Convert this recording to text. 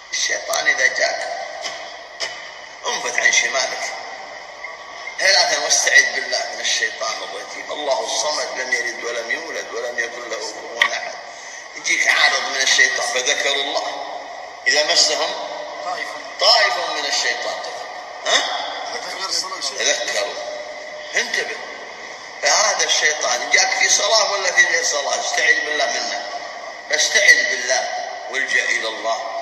الشيطان إذا جاك انفت عن شمالك ثلاثة واستعذ بالله من الشيطان الرجيم. الله الصمد لم يلد ولم يولد ولم يكن له كفوا أحد. يجيك عارض من الشيطان فذكروا الله إذا مسهم طائف من الشيطان تذكروا. انتبه. فهذا الشيطان جاك في صلاة ولا في غير صلاة استعذ بالله منه. فاستعذ بالله والجأ إلى الله.